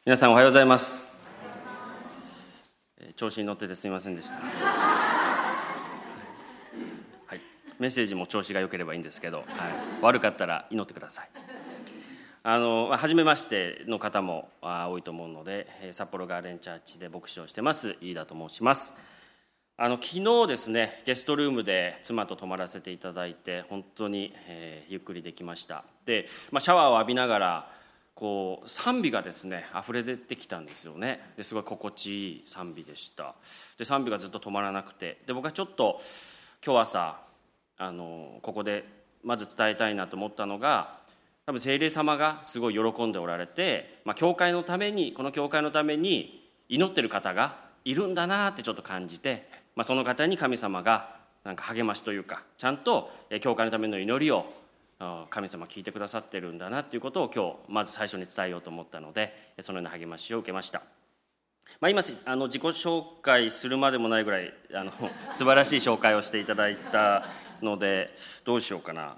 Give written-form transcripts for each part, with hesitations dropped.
皆さんおはようございます。調子に乗っててすみませんでした。はい、メッセージも調子が良ければいいんですけど、悪かったら祈ってください。初めましての方も多いと思うので、札幌ガーデンチャーチで牧師をしてます飯田と申します。昨日ですね、ゲストルームで妻と泊まらせていただいて本当に、ゆっくりできました。で、シャワーを浴びながら賛美がですね溢れ出てきたんですよね。ですごい心地いい賛美でした。で、賛美がずっと止まらなくて、で僕はちょっと今日朝ここでまず伝えたいなと思ったのが、多分聖霊様がすごい喜んでおられて、この教会のために祈ってる方がいるんだなってちょっと感じて、その方に神様がなんか励ましというか、ちゃんと教会のための祈りを神様聞いてくださってるんだなっていうことを今日まず最初に伝えようと思ったので、そのような励ましを受けました。今自己紹介するまでもないぐらい素晴らしい紹介をしていただいたので、どうしようかな。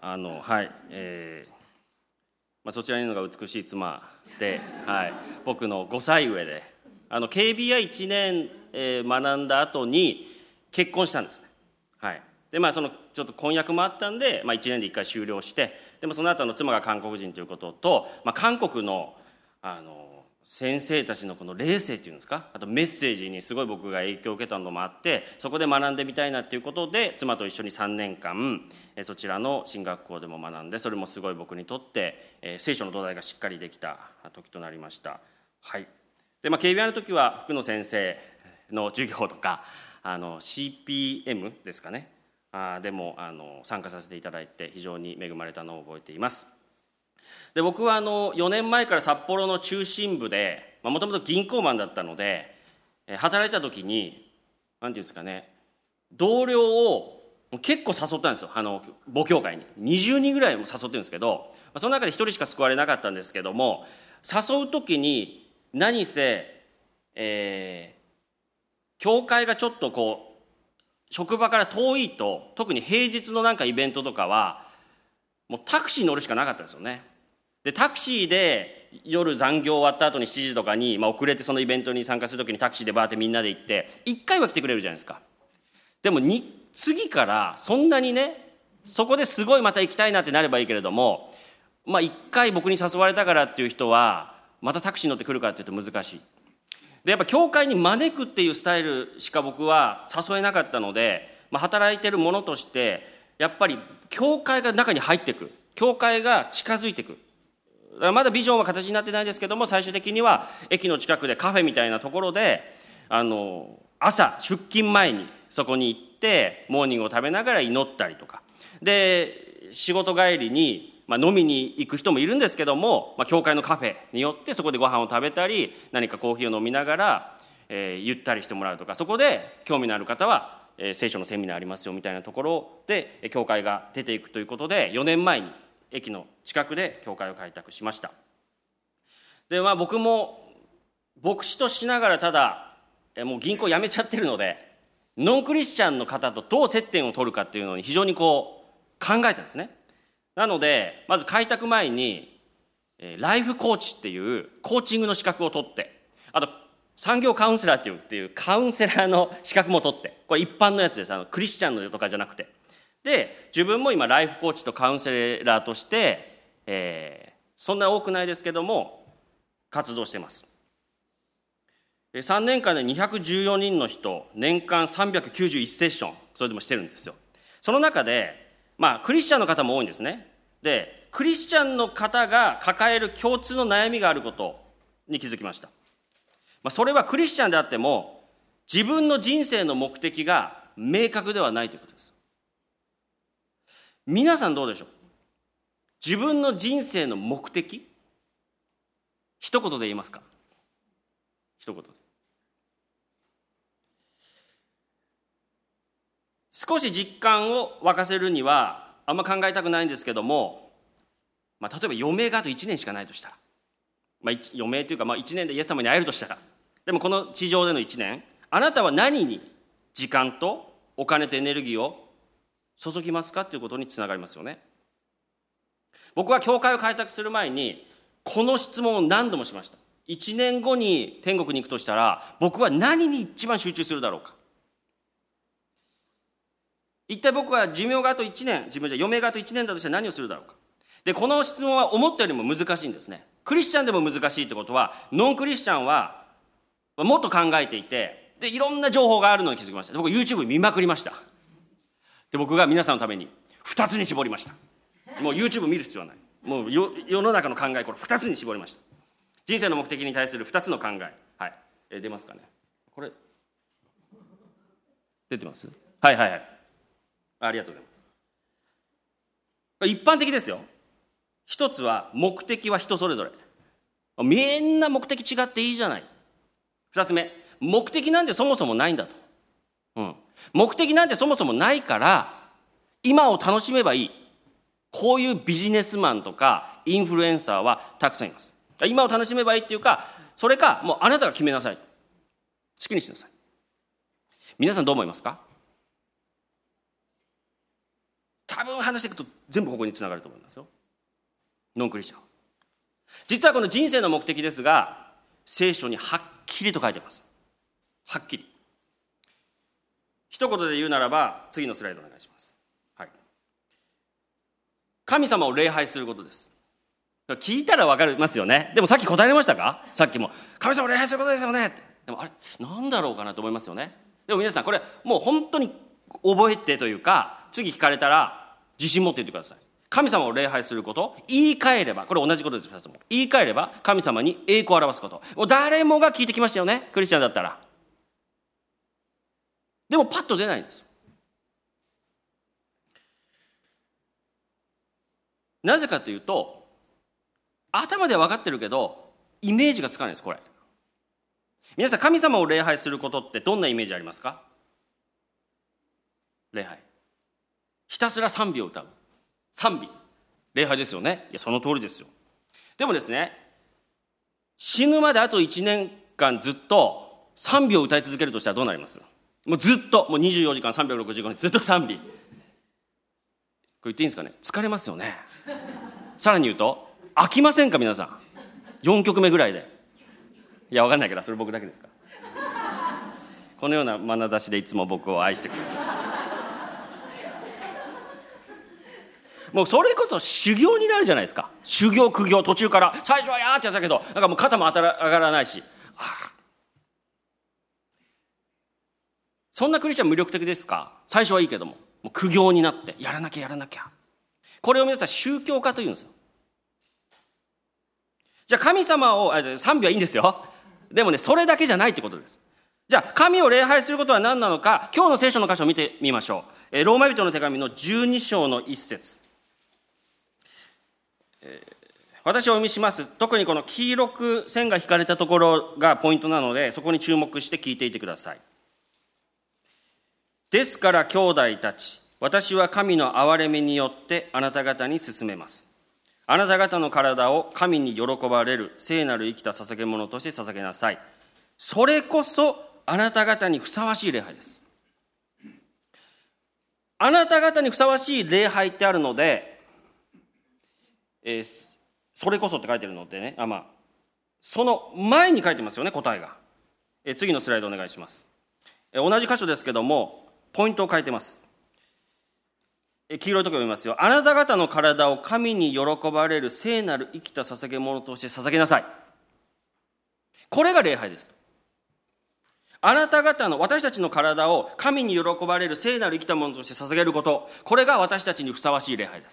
そちらにいるのが美しい妻で、僕の5歳上でKBI1 年、学んだ後に結婚したんですね。でちょっと婚約もあったんで、1年で1回終了して、でもその後妻が韓国人ということと、韓国の先生たちのこの霊性っていうんですか、あとメッセージにすごい僕が影響を受けたのもあって、そこで学んでみたいなということで妻と一緒に3年間そちらの進学校でも学んで、それもすごい僕にとって聖書の土台がしっかりできた時となりました。で、KBI の時は福野先生の授業とかCPM ですかね、でも参加させていただいて非常に恵まれたのを覚えています。で、僕は4年前から札幌の中心部でもともと銀行マンだったので、働いた時に何ていうんですかね、同僚を結構誘ったんですよ。母教会に20人ぐらいも誘ってるんですけど、その中で1人しか救われなかったんですけども、誘う時に何せ、教会がちょっと職場から遠いと、特に平日のイベントとかはもうタクシーに乗るしかなかったんですよね。で、タクシーで夜残業終わった後に7時とかに、遅れてそのイベントに参加する時にタクシーでバーってみんなで行って1回は来てくれるじゃないですか。でも次からそんなにね、そこですごいまた行きたいなってなればいいけれども、1回僕に誘われたからっていう人はまたタクシーに乗ってくるかっていうと難しい。で、やっぱ教会に招くっていうスタイルしか僕は誘えなかったので、働いてるものとしてやっぱり教会が中に入っていく、教会が近づいていく。まだビジョンは形になってないですけども、最終的には駅の近くでカフェみたいなところで朝出勤前にそこに行ってモーニングを食べながら祈ったりとかで、仕事帰りに飲みに行く人もいるんですけども、教会のカフェによってそこでご飯を食べたり、何かコーヒーを飲みながら、ゆったりしてもらうとか、そこで興味のある方は、聖書のセミナーありますよみたいなところで教会が出ていくということで、4年前に駅の近くで教会を開拓しました。で、僕も牧師としながら、ただもう銀行辞めちゃってるので、ノンクリスチャンの方とどう接点を取るかっていうのに非常に考えたんですね。なのでまず開拓前にライフコーチっていうコーチングの資格を取って、あと産業カウンセラーっていうカウンセラーの資格も取って、これ一般のやつです。クリスチャンのとかじゃなくて。で、自分も今ライフコーチとカウンセラーとして、そんな多くないですけども活動しています。3年間で214人の人、年間391セッション、それでもしてるんですよ。その中でクリスチャンの方も多いんですね。で、クリスチャンの方が抱える共通の悩みがあることに気づきました。それはクリスチャンであっても自分の人生の目的が明確ではないということです。皆さんどうでしょう。自分の人生の目的、一言で言いますか。一言で。少し実感を湧かせるにはあんま考えたくないんですけども、例えば余命があと1年しかないとしたら、余命というか1年でイエス様に会えるとしたら、でもこの地上での1年、あなたは何に時間とお金とエネルギーを注ぎますかということにつながりますよね。僕は教会を開拓する前にこの質問を何度もしました。 1年後に天国に行くとしたら、僕は何に一番集中するだろうか。一体僕は寿命があと1年、余命があと1年だとして何をするだろうか。で、この質問は思ったよりも難しいんですね。クリスチャンでも難しいってことは、ノンクリスチャンはもっと考えていて、で、いろんな情報があるのに気づきました。僕 YouTube 見まくりました。で、僕が皆さんのために2つに絞りました。もう YouTube 見る必要はない。もう世の中の考え、これ2つに絞りました。人生の目的に対する2つの考え。はい。出ますかね。これ、出てます？はい。ありがとうございます。一般的ですよ。一つは、目的は人それぞれ。みんな目的違っていいじゃない。二つ目、目的なんてそもそもないんだと。目的なんてそもそもないから、今を楽しめばいい。こういうビジネスマンとかインフルエンサーはたくさんいます。今を楽しめばいいっていうか、それか、もうあなたが決めなさい。好きにしなさい。皆さんどう思いますか？多分話していくと全部ここにつながると思いますよ。ノンクリスチャン。実はこの人生の目的ですが、聖書にはっきりと書いてます。はっきり。一言で言うならば、次のスライドお願いします。はい。神様を礼拝することです。聞いたらわかりますよね。でもさっき答えましたか？さっきも神様を礼拝することですよねって。でもあれなんだろうかなと思いますよね。でも皆さんこれもう本当に覚えてというか、次聞かれたら自信持って言ってください。神様を礼拝すること、言い換えれば、これ同じことです。言い換えれば神様に栄光を表すこと。もう誰もが聞いてきましたよね、クリスチャンだったら。でもパッと出ないんです。なぜかというと、頭では分かってるけどイメージがつかないです。これ皆さん、神様を礼拝することってどんなイメージありますか？礼拝、ひたすら賛美を歌う、賛美、礼拝ですよね。いや、その通りですよ。でもですね、死ぬまであと1年間ずっと賛美を歌い続けるとしたらどうなります？もうずっと、もう24時間365日ずっと賛美。これ言っていいんですかね？疲れますよね。さらに言うと飽きませんか？皆さん4曲目ぐらいで。いや、分かんないけど、それ僕だけですか？このような眼差しでいつも僕を愛してくれました。もうそれこそ修行になるじゃないですか。修行苦行、途中から最初はやーってやったけど、なんかもう肩も上がらないし、そんなクリスチャン魅力的ですか？最初はいいけども、もう苦行になってやらなきゃ。これを皆さん宗教家と言うんですよ。じゃあ神様を賛美はいいんですよ。でもね、それだけじゃないってことです。じゃあ神を礼拝することは何なのか、今日の聖書の箇所を見てみましょう。ローマ人の手紙の12章の1節。私をお読みします。特にこの黄色く線が引かれたところがポイントなので、そこに注目して聞いていてください。ですから兄弟たち、私は神の憐れみによってあなた方に勧めます。あなた方の体を神に喜ばれる聖なる生きた捧げ物として捧げなさい。それこそあなた方にふさわしい礼拝です。あなた方にふさわしい礼拝ってあるので、それこそって書いてるのでね、その前に書いてますよね、答えが。次のスライドお願いします。同じ箇所ですけども、ポイントを書いてます。黄色いところ読みますよ。あなた方の体を神に喜ばれる聖なる生きた捧げ物として捧げなさい。これが礼拝です。あなた方の、私たちの体を神に喜ばれる聖なる生きたものとして捧げること、これが私たちにふさわしい礼拝です。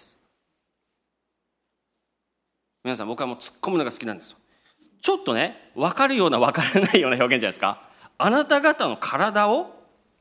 皆さん、僕はもう突っ込むのが好きなんですよ。ちょっとね、分かるような分からないような表現じゃないですか。あなた方の体を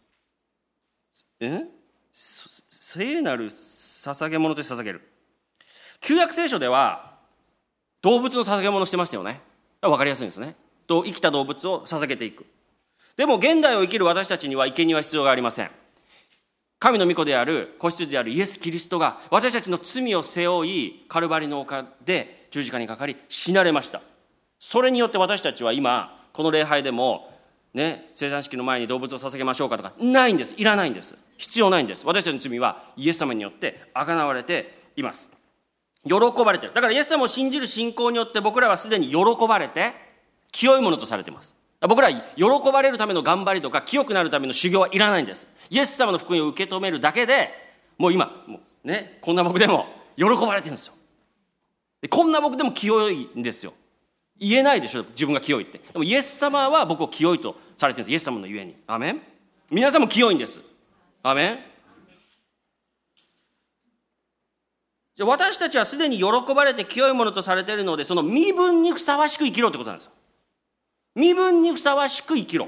聖なる捧げ物として捧げる。旧約聖書では動物の捧げ物してましたよね。分かりやすいんですね。生きた動物を捧げていく。でも現代を生きる私たちには生贄は必要がありません。神の御子である子羊であるイエス・キリストが私たちの罪を背負い、カルバリの丘で十字架にかかり死なれました。それによって私たちは今この礼拝でもね、生産式の前に動物を捧げましょうかとかないんです。いらないんです。必要ないんです。私たちの罪はイエス様によって贖われています。喜ばれている。だからイエス様を信じる信仰によって僕らはすでに喜ばれて清いものとされています。僕ら喜ばれるための頑張りとか清くなるための修行はいらないんです。イエス様の福音を受け止めるだけでもう今もうね、こんな僕でも喜ばれてるんですよ。でこんな僕でも清いんですよ。言えないでしょ、自分が清いって。でもイエス様は僕を清いとされてるんです。イエス様のゆえに。アーメン。皆さんも清いんです。アーメン。じゃあ私たちはすでに喜ばれて清いものとされているので、その身分にふさわしく生きろってことなんですよ。身分にふさわしく生きろ。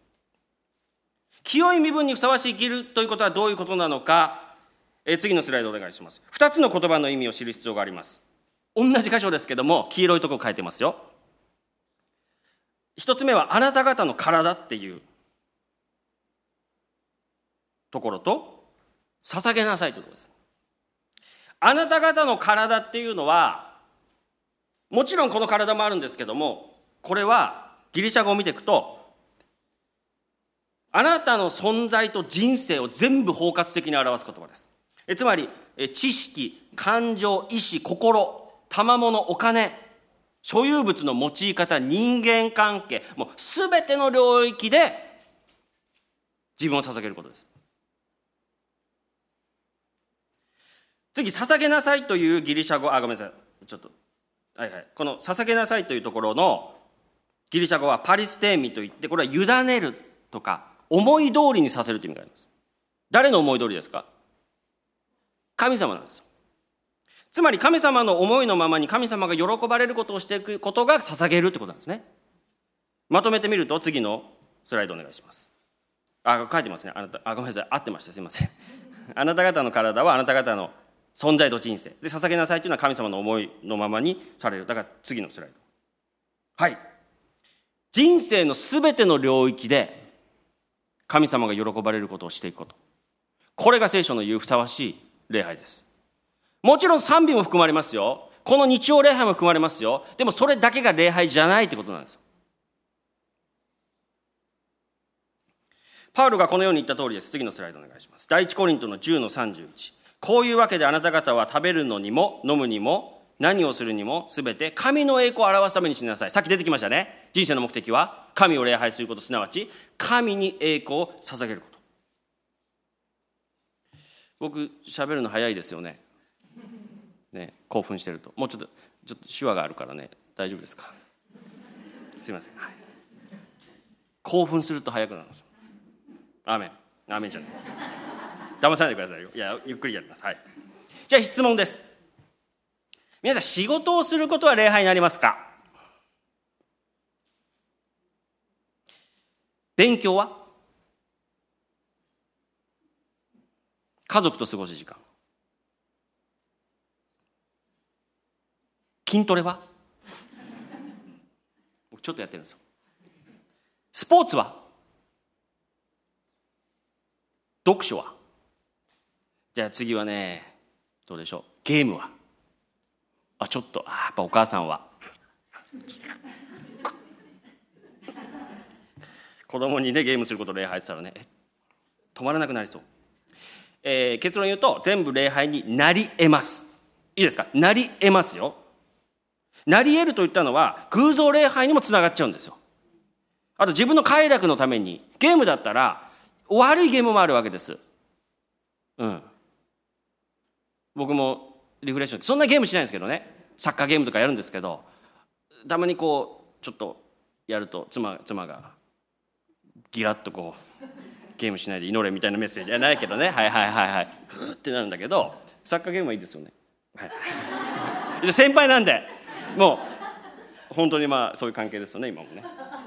清い身分にふさわしく生きるということはどういうことなのか、次のスライドお願いします。2つの言葉の意味を知る必要があります。同じ箇所ですけども黄色いところ書いてますよ。一つ目はあなた方の体っていうところと、捧げなさいということです。あなた方の体っていうのは、もちろんこの体もあるんですけども、これはギリシャ語を見ていくと、あなたの存在と人生を全部包括的に表す言葉です。つまり知識、感情、意志、心、賜物、お金、所有物の用い方、人間関係、もうすべての領域で自分を捧げることです。次、捧げなさいというギリシャ語、ごめんなさい、ちょっと、この捧げなさいというところのギリシャ語はパリステーミといって、これは委ねるとか思い通りにさせるという意味があります。誰の思い通りですか？神様なんですよ。つまり神様の思いのままに神様が喜ばれることをしていくことが捧げるってことなんですね。まとめてみると、次のスライドお願いします。書いてますね。ごめんなさい、合ってました、すいません。あなた方の体はあなた方の存在と人生で、捧げなさいというのは神様の思いのままにされる。だから次のスライド。人生のすべての領域で神様が喜ばれることをしていくこと、これが聖書の言うふさわしい礼拝です。もちろん賛美も含まれますよ。この日曜礼拝も含まれますよ。でもそれだけが礼拝じゃないってことなんですよ。パウロがこのように言った通りです。次のスライドお願いします。第一コリントの10の31。こういうわけであなた方は食べるのにも飲むにも何をするにもすべて神の栄光を表すためにしなさい。さっき出てきましたね。人生の目的は神を礼拝すること、すなわち神に栄光を捧げること。僕喋るの早いですよね。興奮してると。もうちょっと手話があるからね、大丈夫ですか？すいません。興奮すると早くなるんですよ。アーメン。アーメンじゃない。騙さないでくださいよ。いや、ゆっくりやります。じゃあ質問です。皆さん、仕事をすることは礼拝になりますか？勉強は？家族と過ごす時間。筋トレは？僕ちょっとやってるんですよ。スポーツは？読書は？じゃあ次はね、どうでしょう。ゲームは？ちょっとやっぱお母さんは子供にねゲームすることを礼拝したらね、止まらなくなりそう。結論言うと全部礼拝になり得ます。いいですか？なり得ますよ。なり得るといったのは偶像礼拝にもつながっちゃうんですよ。あと自分の快楽のために、ゲームだったら悪いゲームもあるわけです。僕もリフレッシュ、そんなゲームしないんですけどね、サッカーゲームとかやるんですけど、たまにこうちょっとやると妻がギラッとこうゲームしないで祈れみたいなメッセージじゃないけどね、ふってなるんだけど、サッカーゲームはいいですよね。先輩なんでもう本当にそういう関係ですよね、今もね。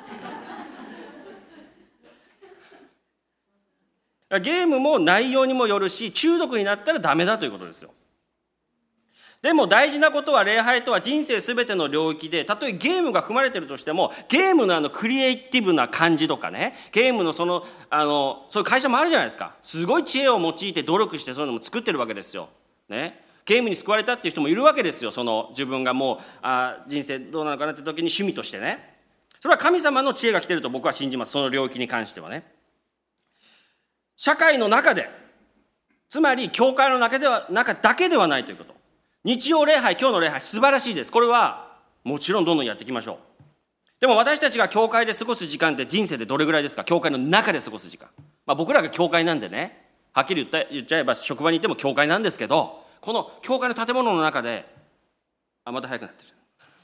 ゲームも内容にもよるし、中毒になったらダメだということですよ。でも大事なことは、礼拝とは人生すべての領域で、たとえゲームが含まれているとしても、ゲームのクリエイティブな感じとかね、ゲームのそういう会社もあるじゃないですか。すごい知恵を用いて努力してそういうのも作ってるわけですよ。ゲームに救われたっていう人もいるわけですよ。自分がもう人生どうなのかなって時に趣味としてね。それは神様の知恵が来てると僕は信じます。その領域に関してはね。社会の中で、つまり教会の中だけではないということ。日曜礼拝、今日の礼拝素晴らしいです。これはもちろんどんどんやっていきましょう。 でも私たちが教会で過ごす時間って人生でどれぐらいですか？教会の中で過ごす時間。僕らが教会なんでね、はっきり言っちゃえば職場にいても教会なんですけど、この教会の建物の中で、また早くなって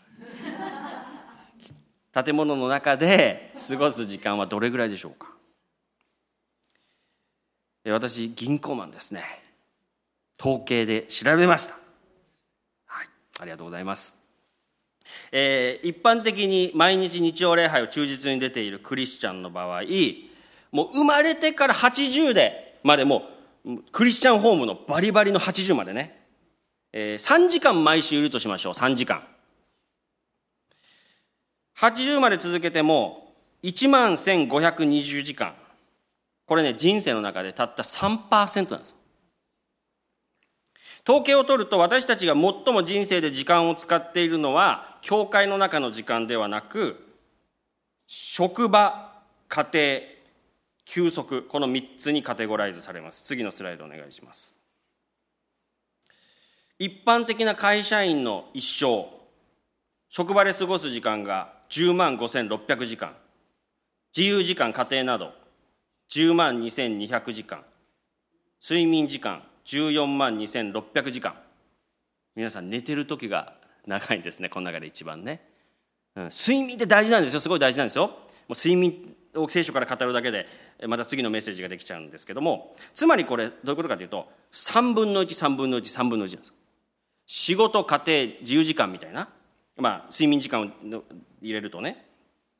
る。建物の中で過ごす時間はどれぐらいでしょうか？私、銀行マンですね。統計で調べました。はい、ありがとうございます。一般的に毎日日曜礼拝を忠実に出ているクリスチャンの場合、もう生まれてから80でまでもうクリスチャンホームのバリバリの80までね、3時間毎週いるとしましょう。3時間80まで続けても11,520時間。これね、人生の中でたった 3% なんです。統計を取ると、私たちが最も人生で時間を使っているのは教会の中の時間ではなく、職場、家庭、休息、この3つにカテゴライズされます。次のスライドお願いします。一般的な会社員の一生、職場で過ごす時間が105,600時間、自由時間、家庭など102,200時間、睡眠時間142,600時間。皆さん寝てる時が長いんですね、この中で一番ね。睡眠って大事なんですよ。すごい大事なんですよ。もう睡眠を聖書から語るだけでまた次のメッセージができちゃうんですけども、つまりこれどういうことかというと、3分の1、3分の1、3分の1なんです。仕事、家庭、自由時間みたいな、睡眠時間を入れるとね。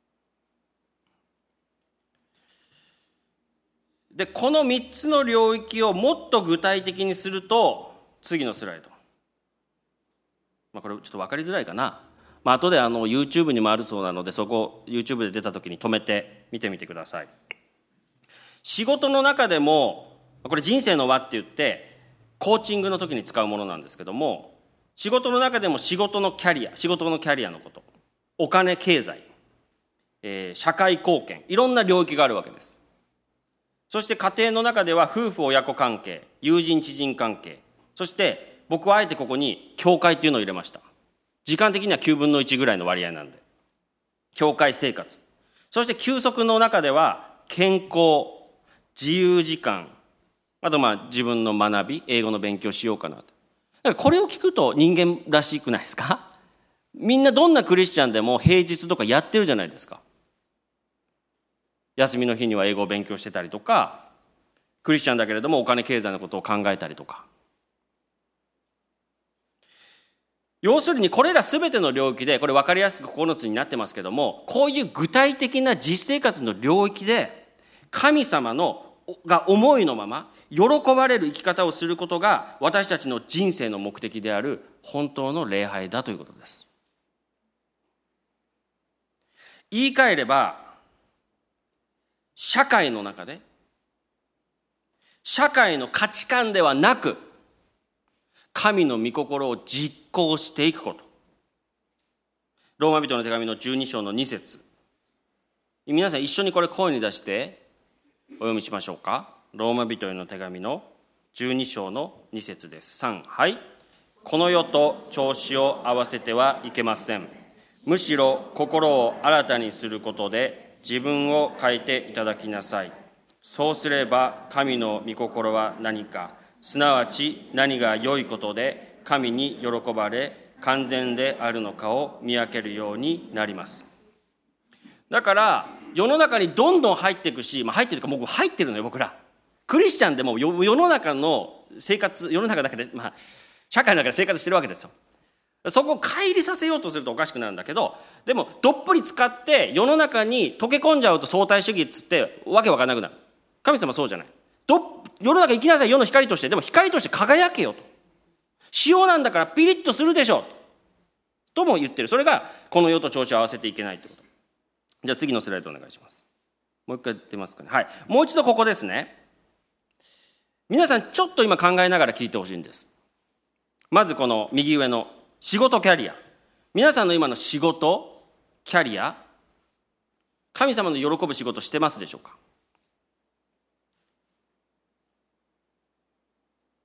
で、この3つの領域をもっと具体的にすると、次のスライド。これちょっと分かりづらいかな。後でYouTube にもあるそうなので、そこ YouTube で出た時に止めて見てみてください。仕事の中でも、これ人生の輪って言って、コーチングの時に使うものなんですけども、仕事の中でも仕事のキャリアのこと、お金、経済、社会貢献、いろんな領域があるわけです。そして家庭の中では夫婦親子関係、友人知人関係、そして僕はあえてここに教会っていうのを入れました。時間的には9分の1ぐらいの割合なんで。教会生活。そして休息の中では健康、自由時間、あと自分の学び、英語の勉強しようかなと。だからこれを聞くと人間らしくないですか？みんなどんなクリスチャンでも平日とかやってるじゃないですか。休みの日には英語を勉強してたりとか、クリスチャンだけれどもお金経済のことを考えたりとか。要するにこれら全ての領域で、これ分かりやすく9つになってますけども、こういう具体的な実生活の領域で神様が思いのまま喜ばれる生き方をすることが私たちの人生の目的である本当の礼拝だということです。言い換えれば、社会の中で、社会の価値観ではなく、神の御心を実行していくこと。ローマ人の手紙の12章の2節。皆さん一緒にこれ声に出してお読みしましょうか。ローマ人への手紙の12章の2節です。3、はい。この世と調子を合わせてはいけません。むしろ心を新たにすることで自分を変えていただきなさい。そうすれば神の御心は何か、すなわち何が良いことで神に喜ばれ完全であるのかを見分けるようになります。だから世の中にどんどん入っていくし、入ってるか僕入ってるのよ。僕らクリスチャンでも世の中の生活、世の中だけで、社会の中で生活してるわけですよ。そこを乖離させようとするとおかしくなるんだけど、でもどっぷり使って世の中に溶け込んじゃうと相対主義っつってわけわかんなくなる。神様そうじゃない。世の中生きなさい、世の光として。でも光として輝けよと。塩なんだからピリッとするでしょとも言ってる。それがこの世と調子を合わせていけないということ。じゃあ次のスライドお願いします。もう一回出ますかね。はい。もう一度ここですね。皆さんちょっと今考えながら聞いてほしいんです。まずこの右上の仕事キャリア。皆さんの今の仕事キャリア、神様の喜ぶ仕事してますでしょうか？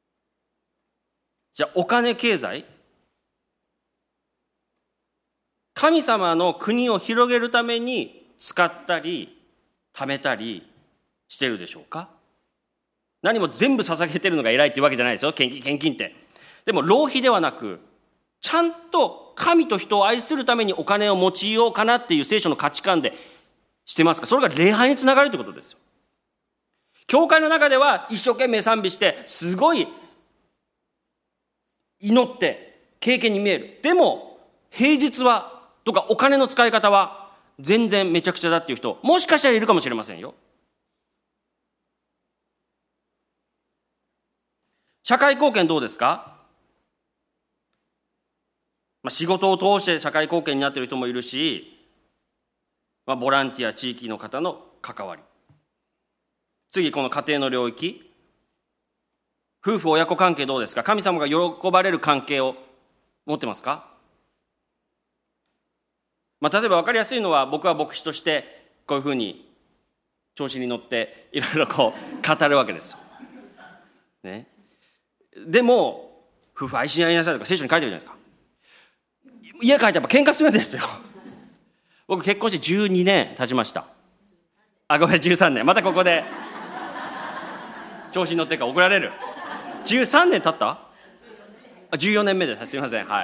じゃあお金経済、 神様の国を広げるために使ったり貯めたりしてるでしょうか？何も全部捧げてるのが偉いっていうわけじゃないですよ、献金って。でも浪費ではなく、ちゃんと神と人を愛するためにお金を用いようかなっていう聖書の価値観でしてますか？それが礼拝につながるということですよ。教会の中では一生懸命賛美してすごい祈って経験に見える。でも平日はとかお金の使い方は全然めちゃくちゃだっていう人、もしかしたらいるかもしれませんよ。社会貢献どうですか？仕事を通して社会貢献になっている人もいるし、ボランティア、地域の方の関わり。次、この家庭の領域。夫婦親子関係どうですか？神様が喜ばれる関係を持ってますか？例えば分かりやすいのは、僕は牧師としてこういうふうに調子に乗っていろいろ語るわけですよ、ね。でも夫婦愛し合いなさいとか聖書に書いてるじゃないですか。家帰ってやっぱ喧嘩するんですよ。僕結婚して12年経ちました。ごめん、13年。またここで調子に乗ってるから怒られる。13年経った？ 14年目です。すいません。はい。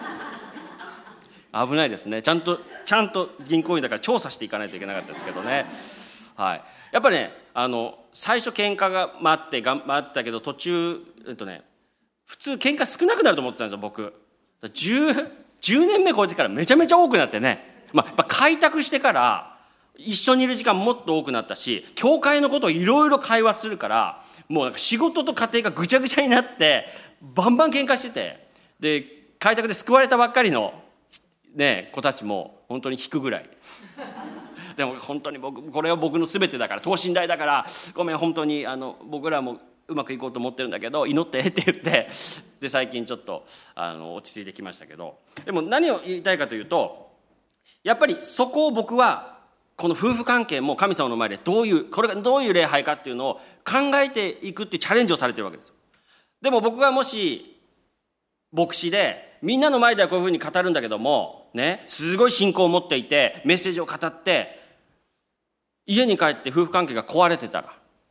危ないですね。ちゃんと銀行員だから調査していかないといけなかったですけどね。はい。やっぱりね、最初喧嘩が回ってたけど、途中普通喧嘩少なくなると思ってたんですよ、僕。10年目超えてからめちゃめちゃ多くなってね。やっぱ開拓してから一緒にいる時間もっと多くなったし、教会のことをいろいろ会話するから、もうなんか仕事と家庭がぐちゃぐちゃになってバンバン喧嘩してて、で開拓で救われたばっかりの子たちも本当に引くぐらい。でも本当にこれは僕の全てだから、等身大だから、ごめん、本当に僕らもうまくいこうと思ってるんだけど祈ってって言って、で最近ちょっと落ち着いてきましたけど、でも何を言いたいかというと、やっぱりそこを僕はこの夫婦関係も神様の前でこれがどういう礼拝かっていうのを考えていくっていうチャレンジをされてるわけです。でも僕がもし牧師でみんなの前ではこういうふうに語るんだけどもね、すごい信仰を持っていてメッセージを語って家に帰って夫婦関係が壊れてたら、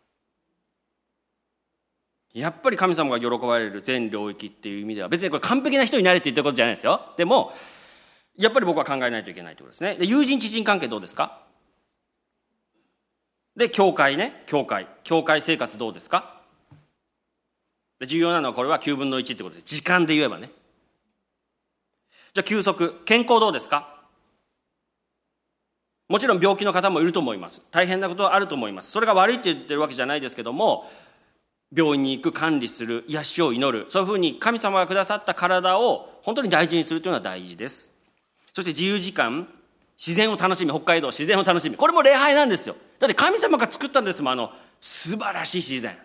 やっぱり神様が喜ばれる全領域っていう意味では、別にこれ完璧な人になれって言ってることじゃないですよ。でもやっぱり僕は考えないといけないということですね。で、友人知人関係どうですか？で、教会生活どうですか？で、重要なのはこれは9分の1ってことです。時間で言えばね。じゃあ休息、健康どうですか？もちろん病気の方もいると思います。大変なことはあると思います。それが悪いって言ってるわけじゃないですけども、病院に行く、管理する、癒しを祈る、そういうふうに神様がくださった体を本当に大事にするというのは大事です。そして自由時間、自然を楽しみ、北海道自然を楽しみ、これも礼拝なんですよ。だって神様が作ったんですもん、素晴らしい自然。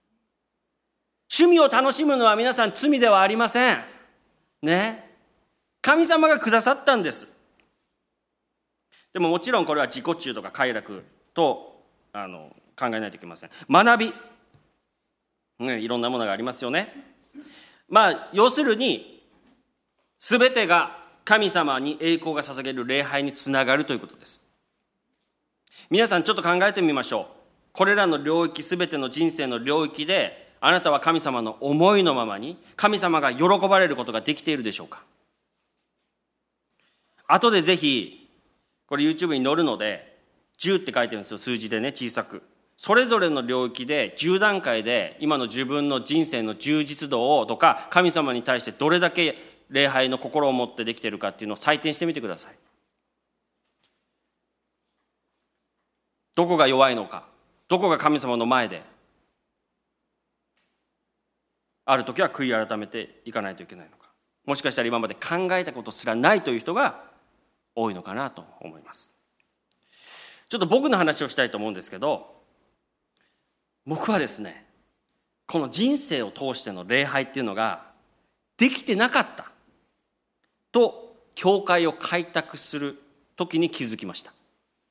趣味を楽しむのは皆さん罪ではありませんね。神様がくださったんです。でももちろんこれは自己中とか快楽と考えないといけません。学び、いろんなものがありますよね。要するに全てが神様に栄光が捧げる礼拝につながるということです。皆さんちょっと考えてみましょう。これらの領域、全ての人生の領域であなたは神様の思いのままに神様が喜ばれることができているでしょうか？後でぜひこれ YouTube に載るので、10って書いてるんですよ、数字でね、小さく。それぞれの領域で10段階で今の自分の人生の充実度をとか、神様に対してどれだけ礼拝の心を持ってできているかっていうのを採点してみてください。どこが弱いのか、どこが神様の前である時は悔い改めていかないといけないのか、もしかしたら今まで考えたことすらないという人が多いのかなと思います。ちょっと僕の話をしたいと思うんですけど、僕はですね、この人生を通しての礼拝っていうのができてなかったと教会を開拓する時に気づきました。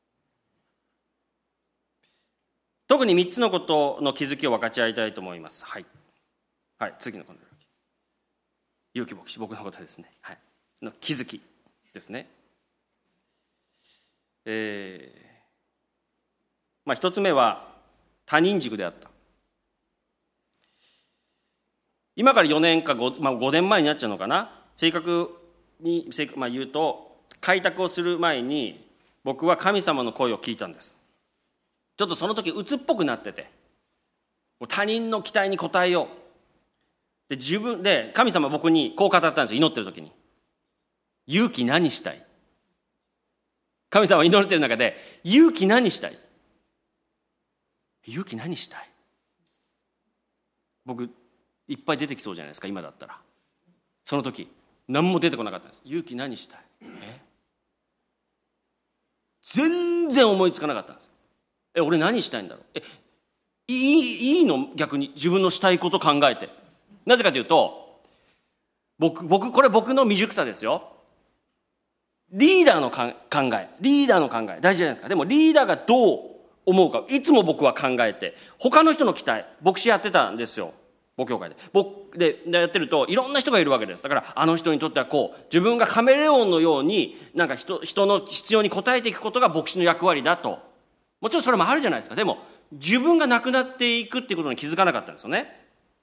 特に3つのことの気づきを分かち合いたいと思います。はい、次のこの勇気牧師、僕のことですね、の気づきですね。一つ目は他人軸であった。今から4年か 5年前になっちゃうのかな。正確に言うと、開拓をする前に僕は神様の声を聞いたんです。ちょっとその時鬱っぽくなってて、他人の期待に応えようで、神様は僕にこう語ったんですよ。祈ってる時に、勇気何したい。神様は祈ってる中で、勇気何したい。勇気何したい。僕いっぱい出てきそうじゃないですか、今だったら。その時何も出てこなかったんです。勇気何したい。全然思いつかなかったんです。俺何したいんだろう。いいの、逆に自分のしたいこと考えて。なぜかというと、これ僕の未熟さですよ。リーダーの考え大事じゃないですか。でもリーダーがどう思うか、いつも僕は考えて、他の人の期待、牧師やってたんですよ、母教会で。でやってるといろんな人がいるわけです。だからあの人にとってはこう、自分がカメレオンのようになんか人の必要に応えていくことが牧師の役割だと。もちろんそれもあるじゃないですか。でも自分がなくなっていくっていうことに気づかなかったんですよね。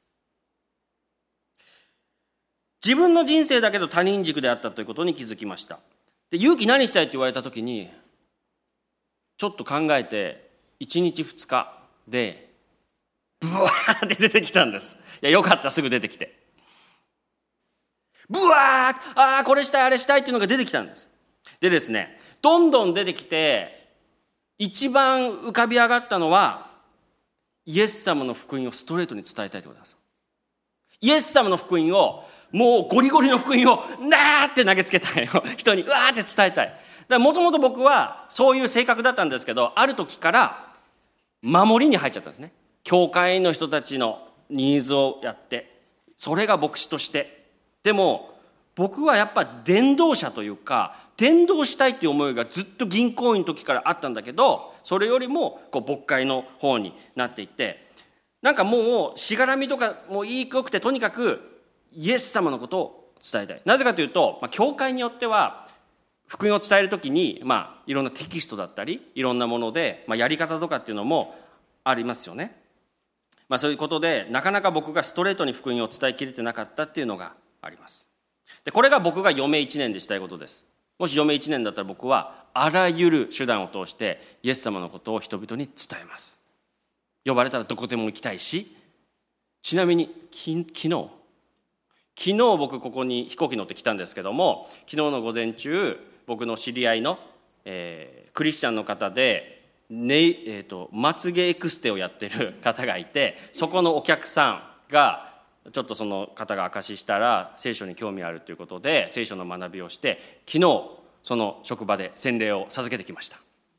自分の人生だけど他人軸であったということに気づきました。で、勇気何したいって言われた時にちょっと考えて、1日2日でブワーって出てきたんです。いや、よかった、すぐ出てきて、ブワー、これしたいあれしたいっていうのが出てきたんです。でですね、どんどん出てきて、一番浮かび上がったのは、イエス様の福音をストレートに伝えたいということです。イエス様の福音を、もうゴリゴリの福音をなーって投げつけたい人にうわーって伝えたい。もともと僕はそういう性格だったんですけど、ある時から守りに入っちゃったんですね。教会の人たちのニーズをやって、それが牧師として。でも僕はやっぱ伝道者というか、伝道したいっていう思いがずっと銀行員の時からあったんだけど、それよりも牧会の方になっていって、なんかもうしがらみとかもいいくて、とにかくイエス様のことを伝えたい。なぜかというと、教会によっては福音を伝えるときに、いろんなテキストだったりいろんなもので、やり方とかっていうのもありますよね。そういうことでなかなか僕がストレートに福音を伝えきれてなかったっていうのがあります。で、これが僕が余命1年でしたいことです。もし余命1年だったら、僕はあらゆる手段を通してイエス様のことを人々に伝えます。呼ばれたらどこでも行きたいし、ちなみに昨日僕ここに飛行機乗ってきたんですけども、昨日の午前中、僕の知り合いの、クリスチャンの方で、まつげエクステをやってる方がいて、そこのお客さんがちょっとその方が証ししたら聖書に興味あるということで聖書の学びをして、昨日その職場で洗礼を授けてきました。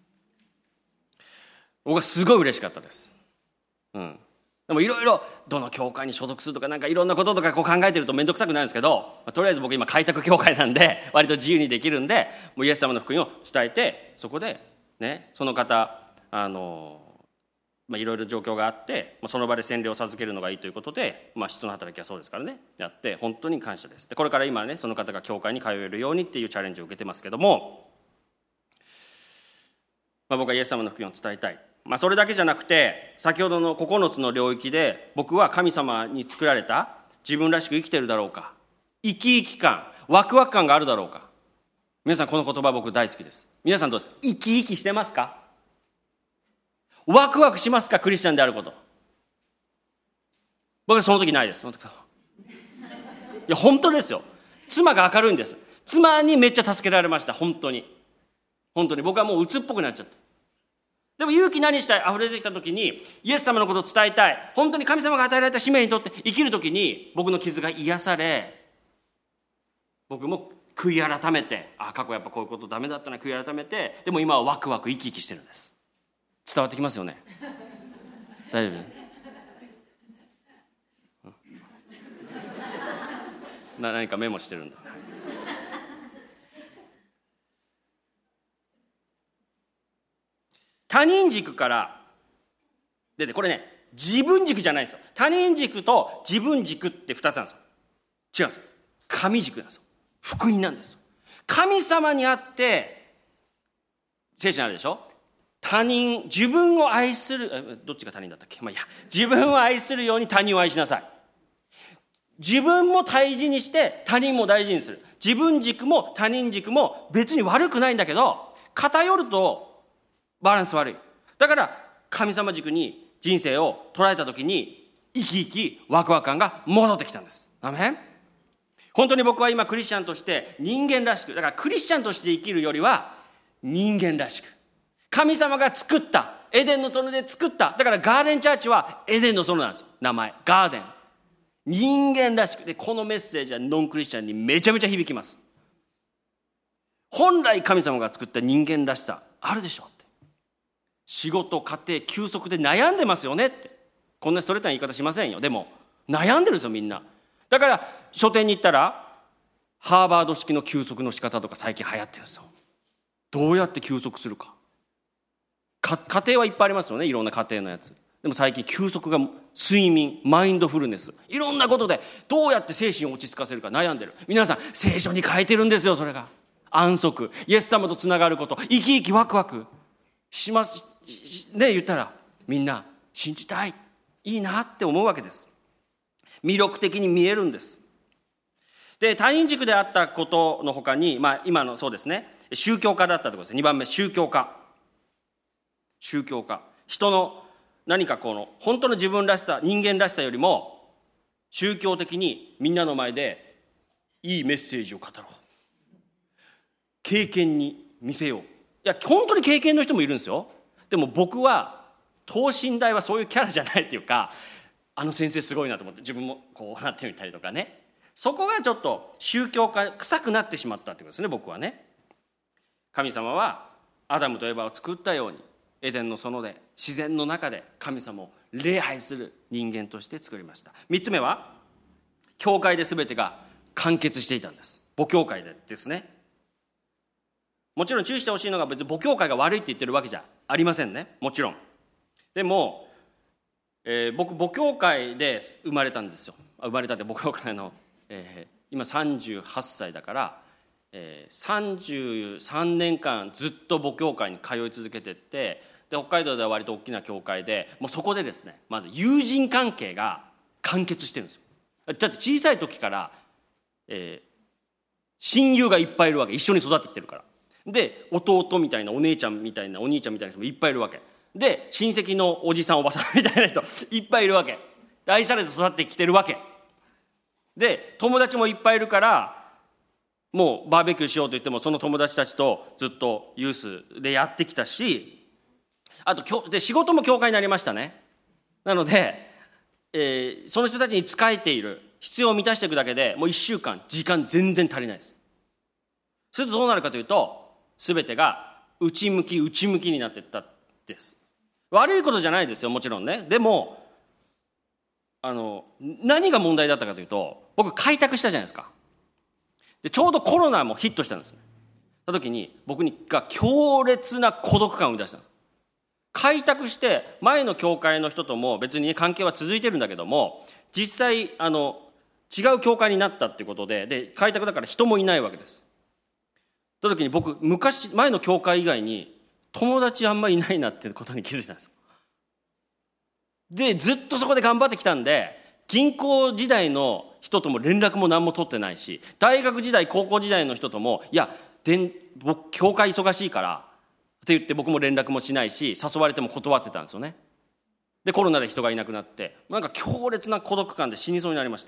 僕はすごい嬉しかったです。でもいろいろどの教会に所属するとか、なんかいろんなこととか考えてると面倒くさくなるんですけど、とりあえず僕今開拓教会なんで割と自由にできるんで、もうイエス様の福音を伝えて、そこでね、その方いろいろ状況があって、その場で洗礼を授けるのがいいということで、使徒の働きはそうですからね、やって本当に感謝です。で、これから今ね、その方が教会に通えるようにっていうチャレンジを受けてますけども、僕はイエス様の福音を伝えたい。それだけじゃなくて、先ほどの9つの領域で僕は神様に作られた自分らしく生きてるだろうか、生き生き感、ワクワク感があるだろうか。皆さん、この言葉僕大好きです。皆さんどうですか？生き生きしてますか？ワクワクしますか？クリスチャンであること。僕はその時ないです。いや、本当ですよ。妻が明るいんです。妻にめっちゃ助けられました。本当に僕はもう鬱っぽくなっちゃって、でも勇気何したい溢れてきた時に、イエス様のことを伝えたい、本当に神様が与えられた使命にとって生きる時に、僕の傷が癒され、僕も悔い改めて、過去やっぱこういうことダメだったな、悔い改めて、でも今はワクワク生き生きしてるんです。伝わってきますよね？大丈夫？何かメモしてるんだ。他人軸からで、これね、自分軸じゃないんですよ。他人軸と自分軸って2つなんですよ。違うんですよ。神軸なんですよ。福音なんですよ。 神様にあって聖書にあるでしょ、他人、自分を愛する、どっちが他人だったっけ、まあいいや、自分を愛するように他人を愛しなさい。自分も大事にして他人も大事にする。自分軸も他人軸も別に悪くないんだけど、偏るとバランス悪い。だから神様軸に人生を捉えたときに生き生きワクワク感が戻ってきたんです。アメン。本当に僕は今クリスチャンとして人間らしく、だからクリスチャンとして生きるよりは人間らしく、神様が作ったエデンの園で作った、だからガーデンチャーチはエデンの園なんですよ、名前ガーデン。人間らしく。でこのメッセージはノンクリスチャンにめちゃめちゃ響きます。本来神様が作った人間らしさあるでしょって。仕事、家庭、休息で悩んでますよねって。こんなストレートな言い方しませんよ。でも悩んでるんですよみんな。だから書店に行ったらハーバード式の休息の仕方とか最近流行ってるんですよ。どうやって休息するか。家庭はいっぱいありますよね、いろんな家庭のやつ。でも最近休息が睡眠、マインドフルネス、いろんなことでどうやって精神を落ち着かせるか悩んでる。皆さん聖書に書いてるんですよ。それが安息、イエス様とつながること、生き生きワクワクしますね。言ったらみんな信じたい、いいなって思うわけです。魅力的に見えるんです。で他人軸であったことの他に、今のそうですね、宗教家だったということです。2番目、宗教家。宗教家、人の何かこの本当の自分らしさ、人間らしさよりも宗教的にみんなの前でいいメッセージを語ろう、経験に見せよう。いや本当に経験の人もいるんですよ。でも僕は等身大はそういうキャラじゃないっていうか、あの先生すごいなと思って自分もこうなってみたりとかね、そこがちょっと宗教家臭くなってしまったってことですね。僕はね、神様はアダムとエバを作ったようにエデンの園で自然の中で神様を礼拝する人間として作りました。3つ目は教会で全てが完結していたんです。母教会でですね。もちろん注意してほしいのが、別に母教会が悪いって言ってるわけじゃありませんね、もちろん。でも、僕母教会で生まれたんですよ。生まれたって母教会の、今38歳だから、33年間ずっと母教会に通い続けてって、で北海道では割と大きな教会で、もうそこでですね、まず友人関係が完結してるんですよ。だって小さい時から、親友がいっぱいいるわけ。一緒に育ってきてるから。で弟みたいな、お姉ちゃんみたいな、お兄ちゃんみたいな人もいっぱいいるわけで、親戚のおじさんおばさんみたいな人いっぱいいるわけ。愛されて育ってきてるわけで、友達もいっぱいいるから、もうバーベキューしようと言ってもその友達たちとずっとユースでやってきたし、あとで仕事も教会になりましたね。なので、その人たちに仕えている必要を満たしていくだけでもう1週間時間全然足りないです。するとどうなるかというと、全てが内向きになっていったんです。悪いことじゃないですよ、もちろんね。でも何が問題だったかというと、僕開拓したじゃないですか。でちょうどコロナもヒットしたんですよ。その時に僕が強烈な孤独感を生み出した。開拓して前の教会の人とも別に関係は続いてるんだけども、実際違う教会になったっていうことで開拓だから人もいないわけです。その時に僕前の教会以外に友達あんまりいないなってことに気づいたんですよ。でずっとそこで頑張ってきたんで、銀行時代の人とも連絡も何も取ってないし、大学時代高校時代の人とも僕教会忙しいからって言って僕も連絡もしないし、誘われても断ってたんですよね。でコロナで人がいなくなって、なんか強烈な孤独感で死にそうになりました。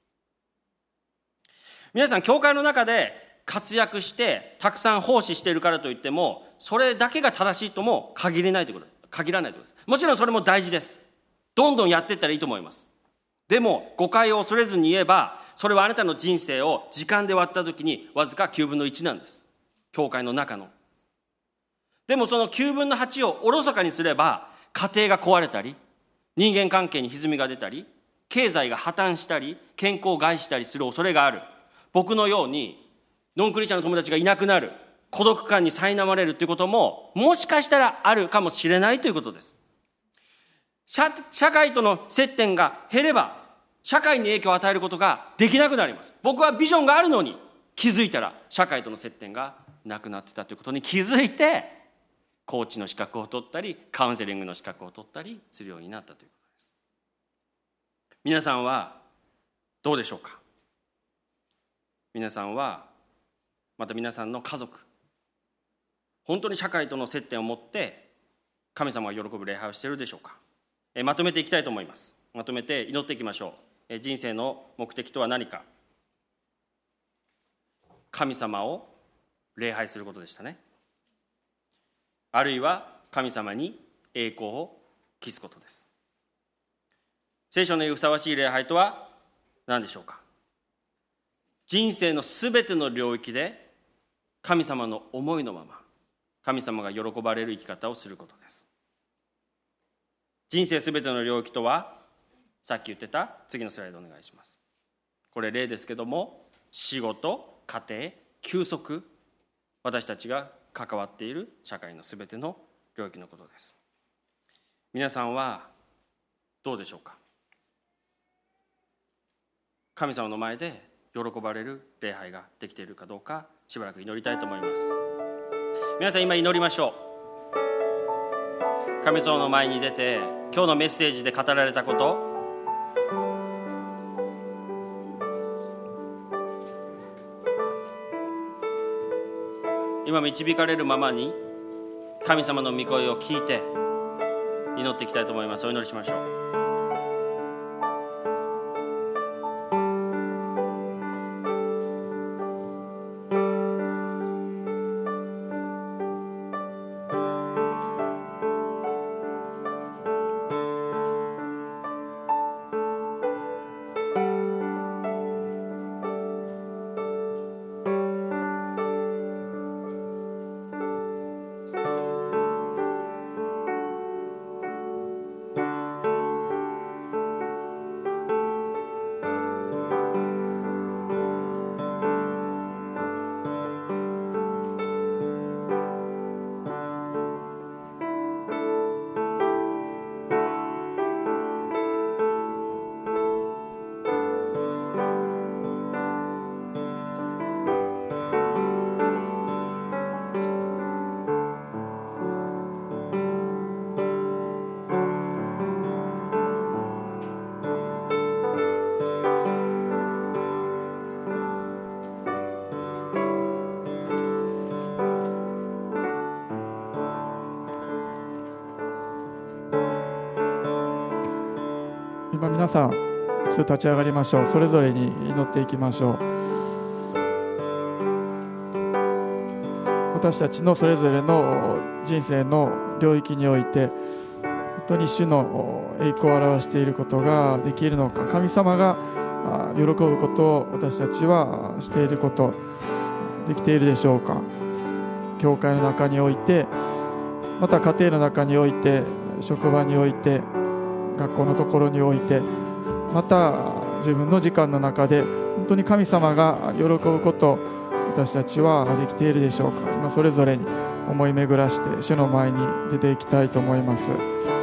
皆さん教会の中で活躍してたくさん奉仕しているからといっても、それだけが正しいとも限らないということです。もちろんそれも大事です。どんどんやっていったらいいと思います。でも誤解を恐れずに言えば、それはあなたの人生を時間で割った時にわずか9分の1なんです。教会の中の。でもその9分の8をおろそかにすれば、家庭が壊れたり、人間関係に歪みが出たり、経済が破綻したり、健康を害したりする恐れがある。僕のようにノンクリスチャンの友達がいなくなる、孤独感に苛まれるということももしかしたらあるかもしれないということです。社会との接点が減れば社会に影響を与えることができなくなります。僕はビジョンがあるのに気づいたら社会との接点がなくなってたということに気づいて、コーチの資格を取ったりカウンセリングの資格を取ったりするようになったということです。皆さんはどうでしょうか。皆さんは、また皆さんの家族、本当に社会との接点を持って神様が喜ぶ礼拝をしているでしょうか。まとめていきたいと思います。まとめて祈っていきましょう。人生の目的とは何か。神様を礼拝することでしたね。あるいは神様に栄光を期すことです。聖書の言うふさわしい礼拝とは何でしょうか。人生のすべての領域で神様の思いのまま、神様が喜ばれる生き方をすることです。人生すべての領域とは、さっき言ってた次のスライドお願いします。これ例ですけども、仕事、家庭、休息、私たちが関わっている社会のすべての領域のことです。皆さんはどうでしょうか。神様の前で喜ばれる礼拝ができているかどうか、しばらく祈りたいと思います。皆さん今祈りましょう。神様の前に出て、今日のメッセージで語られたこと、今導かれるままに神様の御声を聞いて祈っていきたいと思います。お祈りしましょう。 今皆さん一度立ち上がりましょう。それぞれに祈っていきましょう。私たちのそれぞれの人生の領域において本当に主の栄光を表していることができるのか、神様が喜ぶことを私たちはしていることできているでしょうか。教会の中において、また家庭の中において、職場において、学校のところにおいて、また自分の時間の中で本当に神様が喜ぶことを私たちはできているでしょうか。今それぞれに思い巡らして主の前に出ていきたいと思います。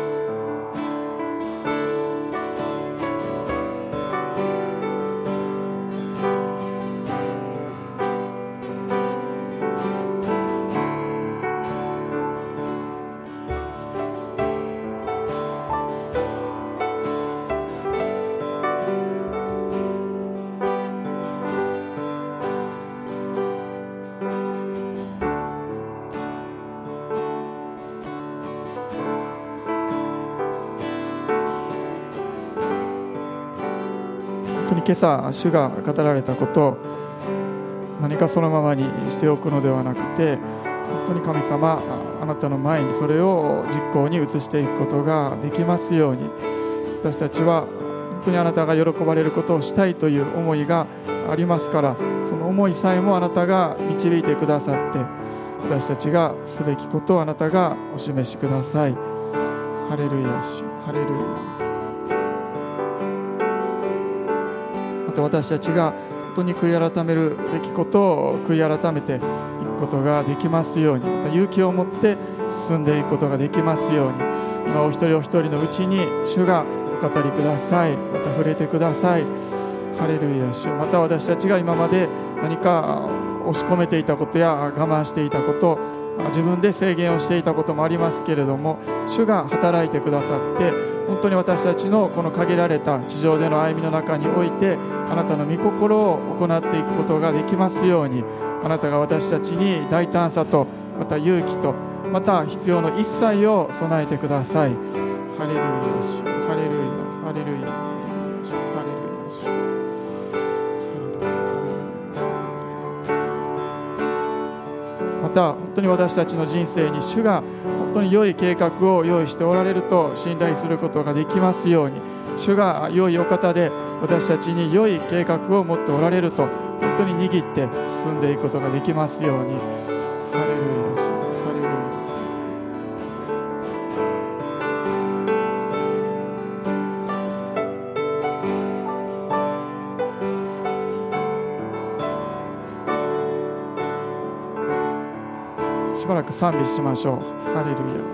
今朝主が語られたことを何かそのままにしておくのではなくて、本当に神様あなたの前にそれを実行に移していくことができますように、私たちは本当にあなたが喜ばれることをしたいという思いがありますから、その思いさえもあなたが導いてくださって、私たちがすべきことをあなたがお示しください。ハレルヤ、主、ハレルヤ。私たちが本当に悔い改めるべきことを悔い改めていくことができますように、また勇気を持って進んでいくことができますように、今お一人お一人のうちに主がお語りください。また触れてください。ハハレルヤ主。また私たちが今まで何か押し込めていたことや我慢していたこと、自分で制限をしていたこともありますけれども、主が働いてくださって、本当に私たちのこの限られた地上での歩みの中において、あなたの御心を行っていくことができますように、あなたが私たちに大胆さと、また勇気と、また必要の一切を備えてください。ハレルヤ主、ハレルヤ、ハレルヤ、ハレルヤ主、ハレルヤ主。また本当に私たちの人生に主が本当に良い計画を用意しておられると信頼することができますように、主が良いお方で私たちに良い計画を持っておられると本当に握って進んでいくことができますように。ハレルヤ主、ハレルヤ。しばらく賛美しましょう。ハレルヤ。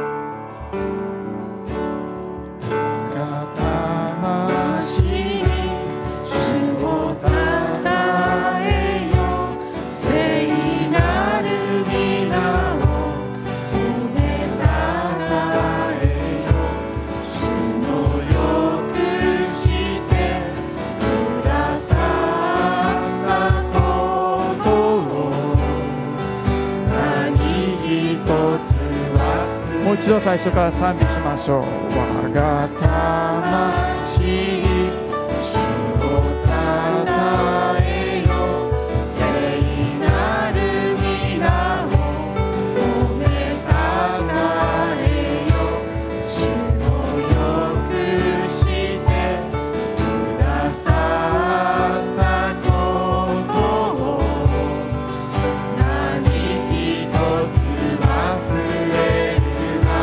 もう一度最初から賛美しましょう。我が魂、主をたたえよ。聖なる皆を褒めたたえよ。主のよくしてくださったことを何一つ忘れる。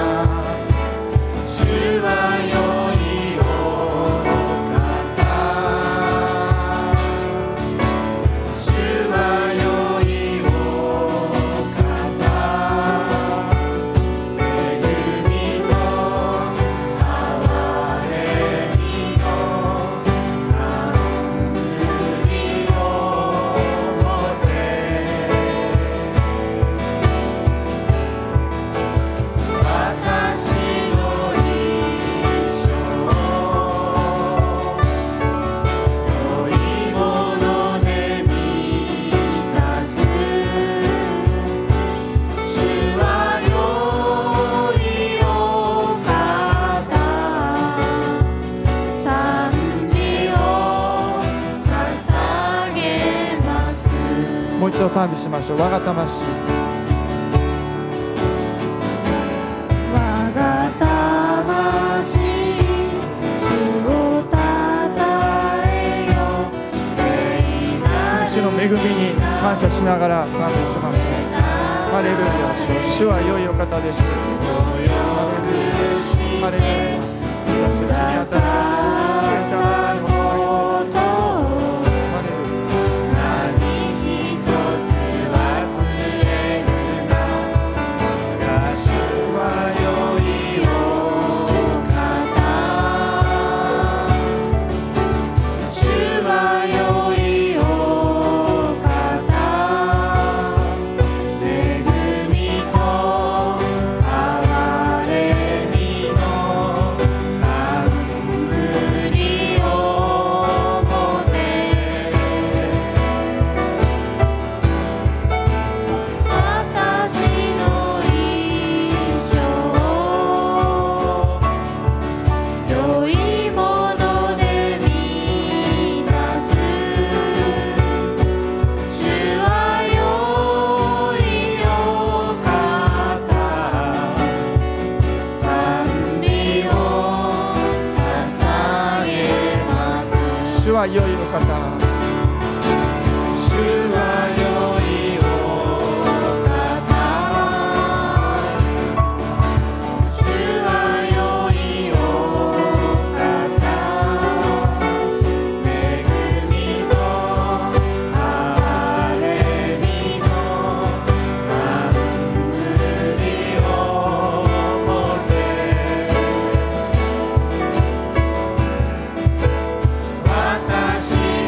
主は良いお方、主は良いお方、恵みと憐れみの冠を持って私の良いもので満たす。主は良いお方、賛美を捧げます。もう一度賛美しましょう。我が魂、我が魂、主をたたえよ。主の恵みに感謝しながら賛美しましょう。ハレルヤ。主は良いお方です。ハレルヤ。ハレルヤ。私たちに与えられた全てあなたにも捧げていきます。ハレルヤ。何一つ忘れるな。主は良いお方、主は良いお方、恵みと憐れみの冠を持って私の一生良いもので満たす。主は良いお方、賛美を捧げます。主は良いお方、主は良いお方、主は良いお方、恵みと憐れみの冠を持って私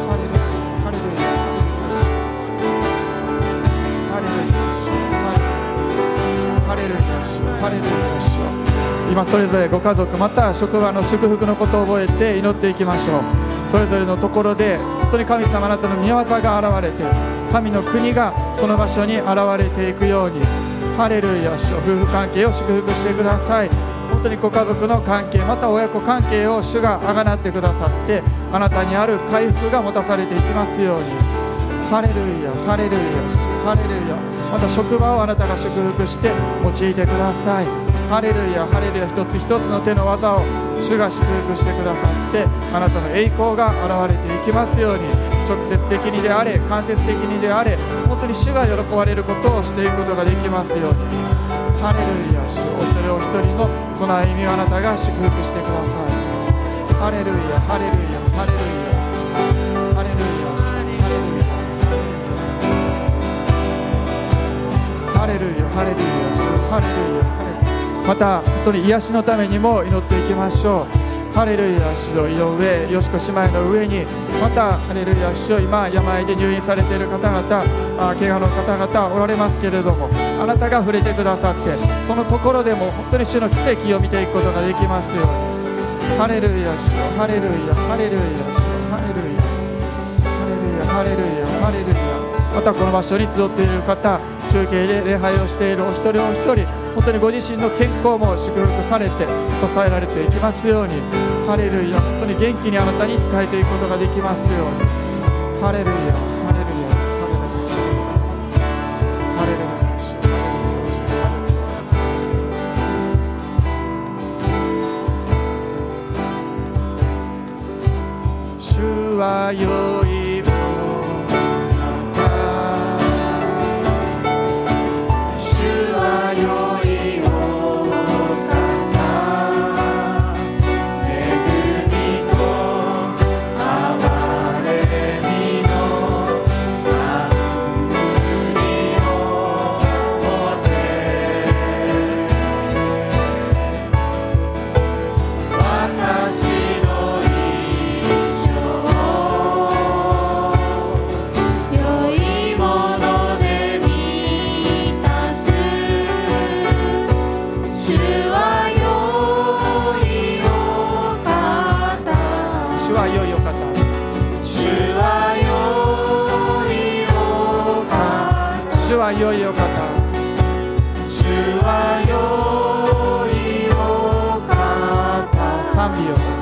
今それぞれご家族また職場の祝福のことを覚えて祈っていきましょう。それぞれのところで本当に神様あなたの御業が現れて神の国がその場所に現れていくように、ハレルヤ主よ、夫婦関係を祝福してください。本当にご家族の関係また親子関係を主があがなってくださって、あなたにある回復が持たされていきますように。ハレルヤハレルヤ主、ハレルヤ。また職場をあなたが祝福して用いてください。ハレルヤハレルヤ。一つ一つの手の技を主が祝福してくださって、あなたの栄光が現れていきますように。直接的にであれ間接的にであれ、本当に主が喜ばれることをしていくことができますように。ハレルヤ主、お一人お一人のその歩みをあなたが祝福してください。ハレルヤハレルヤハレルヤハレルヤ主、ハレルヤハレルヤハレルヤ主、ハレルヤハレルヤ。また本当に癒しのためにも祈っていきましょう。ハレルヤ主の井上よしこ姉妹の上に、またハレルヤ主よ、今病で入院されている方々、怪我の方々おられますけれども、あなたが触れてくださって、そのところでも本当に主の奇跡を見ていくことができますように。ハレルヤ主よ、ハレルヤハレルヤ主よ、ハレルヤハレルヤハレルヤハレルヤ。またこの場所に集っている方、中継で礼拝をしているお一人お一人、本当にご自身の健康も祝福されて支えられていきますように。ハレルヤ。本当に元気にあなたに仕えていくことができますように。ハレルヤハレルヤハレルヤ主、ハレルヤ主、ハレルヤ主。主は良い恵みと憐れみの主は良いお方、 主は良いお方、 主は良いお方、 主は良いお方、 賛美を